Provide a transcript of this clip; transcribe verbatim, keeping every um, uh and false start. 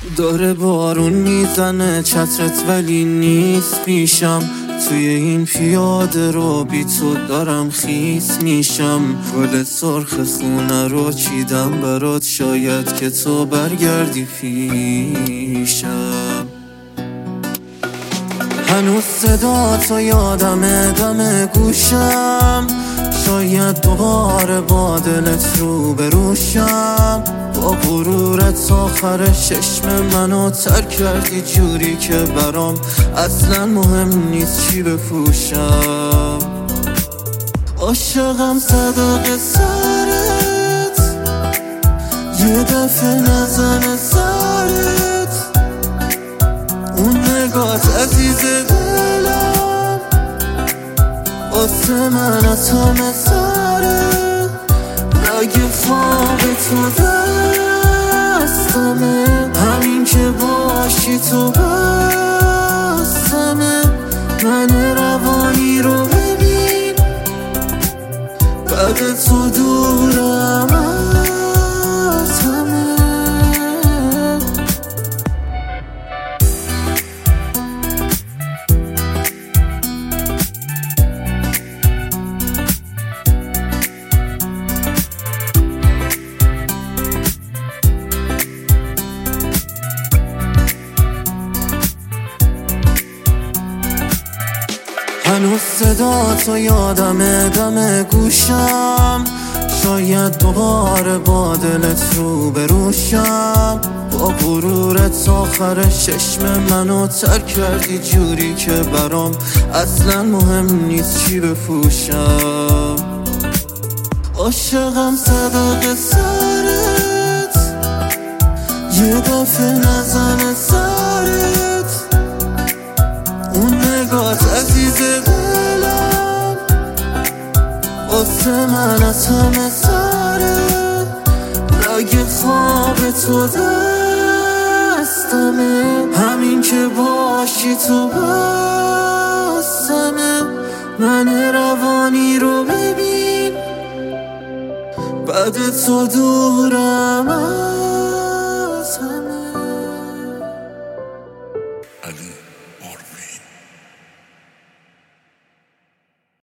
داره بارون میزنه چترت ولی نیست پیشم، توی این پیاده رو بی تو دارم خیس میشم. گل سرخ خونه رو چیدم برات شاید که تو برگردی پیشم. هنوز صدا تو یادمه دم گوشم، شاید دوباره با دلت رو بروشم. با غرورت آخر چشم منو تر کردی جوری که برام اصلا مهم نیست چی بپوشم. عاشقم صدق سرت، یه دفعه نزنه سرت، اون نگات عزیز دلم واسه من از همه سره. اگه خواب تو دستمه، همین که باشی تو بستمه. من روانی رو ببین، بعد تو دورم از همه. هنوز صدا تو یادمه دم گوشم، شاید دوباره با دلت رو بروشم. با غرورت آخر چشم منو تر کردی جوری که برام اصلا مهم نیست چی بپوشم. عاشقم صدق سرت، یه دفعه نزنه سرت، اون نگات عزیز دلم واسه من از همه سره. اگه خواب تو دستمه، همین که باشی تو بستمه. من روانی رو ببین، بعد تو دورم.